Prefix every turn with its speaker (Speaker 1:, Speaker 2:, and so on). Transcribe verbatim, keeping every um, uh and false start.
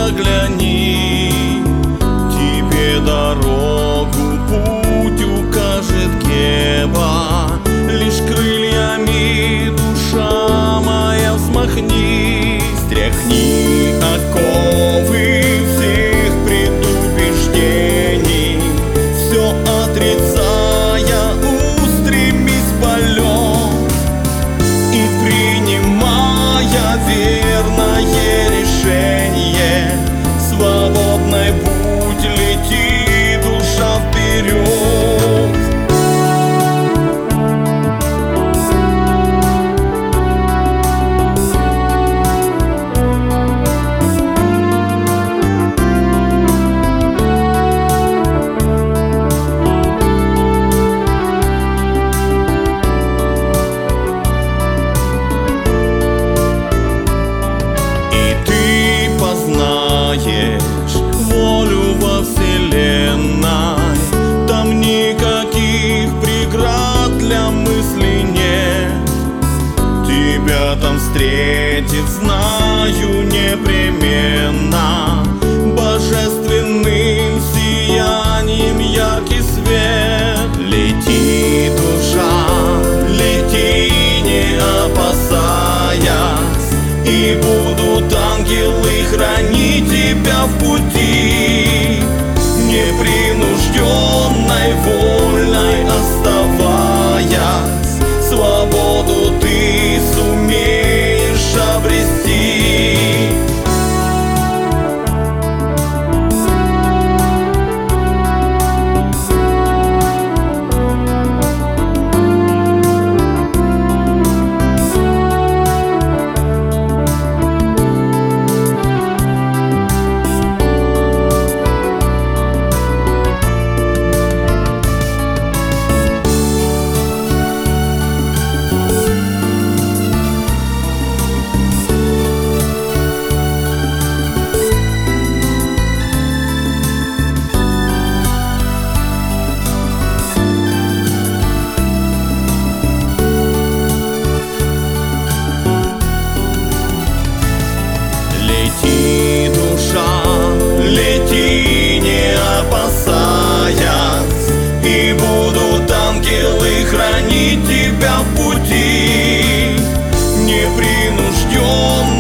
Speaker 1: загляни. Тебе дорогу, путь укажет Геба. Лишь крыльями, душа моя, взмахни. Стряхни оковы всех предубеждений, все отрицая, устремись в полет. И принимая верное решение, свободный путь лети, душа, вперед. Волю во вселенной, там никаких преград для мысли нет. Тебя там встретит, знаю, непременно, божественным сиянием яркий свет. Лети, душа, лети, не опасаясь, и будут ангелы хранить тебя в пути. Непринужденной, вольной оставаясь, свободу ты сумеешь обрести. Лети, душа, лети, не опасаясь, и будут ангелы хранить тебя в пути. Непринужденно,